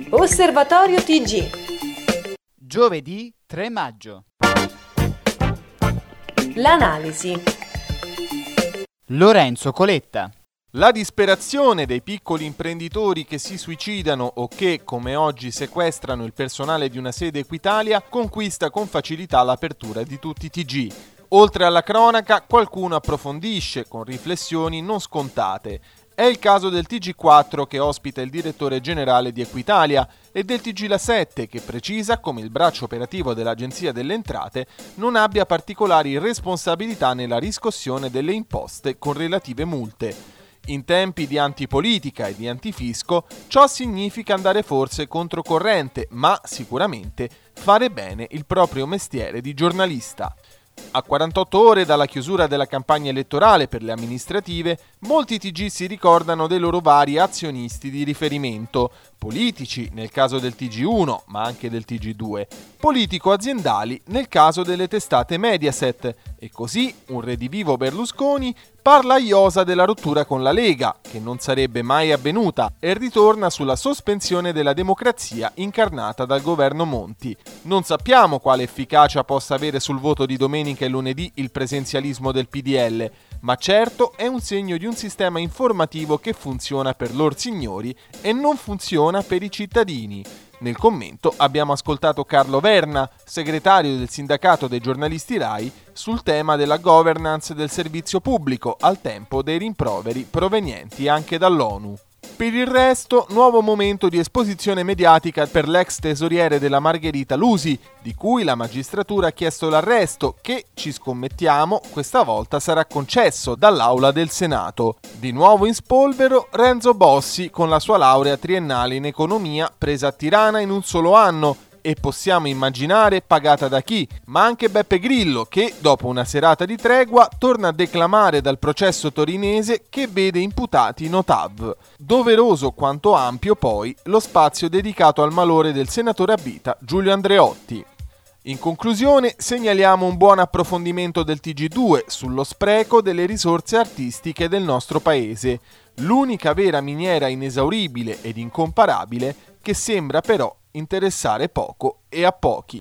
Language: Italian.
Osservatorio TG. Giovedì 3 maggio. L'analisi. Lorenzo Coletta. La disperazione dei piccoli imprenditori che si suicidano o che, come oggi, sequestrano il personale di una sede Equitalia conquista con facilità l'apertura di tutti i TG. Oltre alla cronaca, qualcuno approfondisce con riflessioni non scontate. È il caso del TG4 che ospita il direttore generale di Equitalia e del TG La 7 che precisa come il braccio operativo dell'Agenzia delle Entrate non abbia particolari responsabilità nella riscossione delle imposte con relative multe. In tempi di antipolitica e di antifisco, ciò significa andare forse controcorrente, ma sicuramente fare bene il proprio mestiere di giornalista. A 48 ore dalla chiusura della campagna elettorale per le amministrative, molti TG si ricordano dei loro vari azionisti di riferimento, politici nel caso del TG1, ma anche del TG2, politico-aziendali nel caso delle testate Mediaset, e così un redivivo Berlusconi parla a iosa della rottura con la Lega, che non sarebbe mai avvenuta, e ritorna sulla sospensione della democrazia incarnata dal governo Monti. Non sappiamo quale efficacia possa avere sul voto di domenica e lunedì il presenzialismo del PDL, ma certo è un segno di un sistema informativo che funziona per lor signori e non funziona per i cittadini. Nel commento abbiamo ascoltato Carlo Verna, segretario del sindacato dei giornalisti RAI, sul tema della governance del servizio pubblico al tempo dei rimproveri provenienti anche dall'ONU. Per il resto, nuovo momento di esposizione mediatica per l'ex tesoriere della Margherita Lusi, di cui la magistratura ha chiesto l'arresto, che, ci scommettiamo, questa volta sarà concesso dall'Aula del Senato. Di nuovo in spolvero Renzo Bossi con la sua laurea triennale in economia presa a Tirana in un solo anno, e possiamo immaginare pagata da chi, ma anche Beppe Grillo che, dopo una serata di tregua, torna a declamare dal processo torinese che vede imputati Notav. Doveroso quanto ampio poi lo spazio dedicato al malore del senatore a vita Giulio Andreotti. In conclusione, segnaliamo un buon approfondimento del TG2 sullo spreco delle risorse artistiche del nostro paese, l'unica vera miniera inesauribile ed incomparabile che sembra però interessare poco e a pochi.